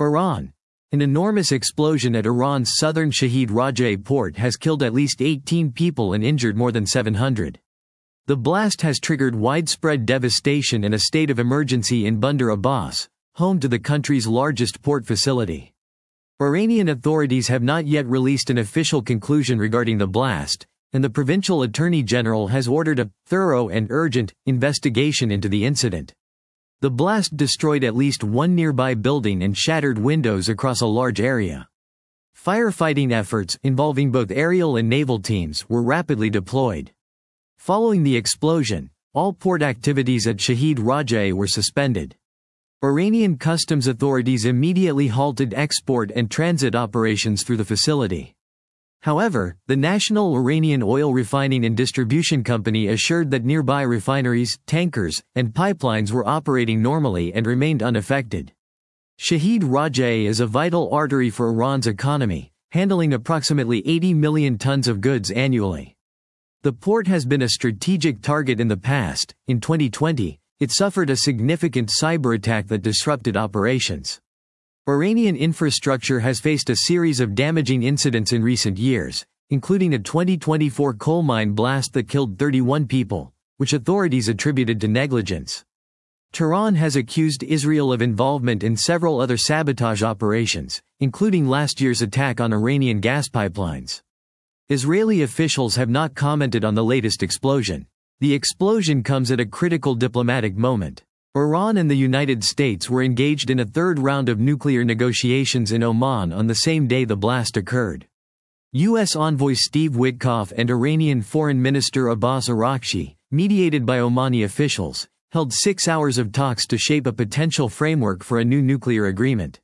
Iran. An enormous explosion at Iran's southern Shahid Rajeh port has killed at least 18 people and injured more than 700. The blast has triggered widespread devastation and a state of emergency in Bandar Abbas, home to the country's largest port facility. Iranian authorities have not yet released an official conclusion regarding the blast, and the provincial attorney general has ordered a thorough and urgent investigation into the incident. The blast destroyed at least one nearby building and shattered windows across a large area. Firefighting efforts, involving both aerial and naval teams, were rapidly deployed. Following the explosion, all port activities at Shahid Rajeh were suspended. Iranian customs authorities immediately halted export and transit operations through the facility. However, the National Iranian Oil Refining and Distribution Company assured that nearby refineries, tankers, and pipelines were operating normally and remained unaffected. Shahid Rajeh is a vital artery for Iran's economy, handling approximately 80 million tons of goods annually. The port has been a strategic target in the past. In 2020, it suffered a significant cyber attack that disrupted operations. Iranian infrastructure has faced a series of damaging incidents in recent years, including a 2024 coal mine blast that killed 31 people, which authorities attributed to negligence. Tehran has accused Israel of involvement in several other sabotage operations, including last year's attack on Iranian gas pipelines. Israeli officials have not commented on the latest explosion. The explosion comes at a critical diplomatic moment. Iran and the United States were engaged in a third round of nuclear negotiations in Oman on the same day the blast occurred. U.S. envoy Steve Witkoff and Iranian Foreign Minister Abbas Araghchi, mediated by Omani officials, held 6 hours of talks to shape a potential framework for a new nuclear agreement.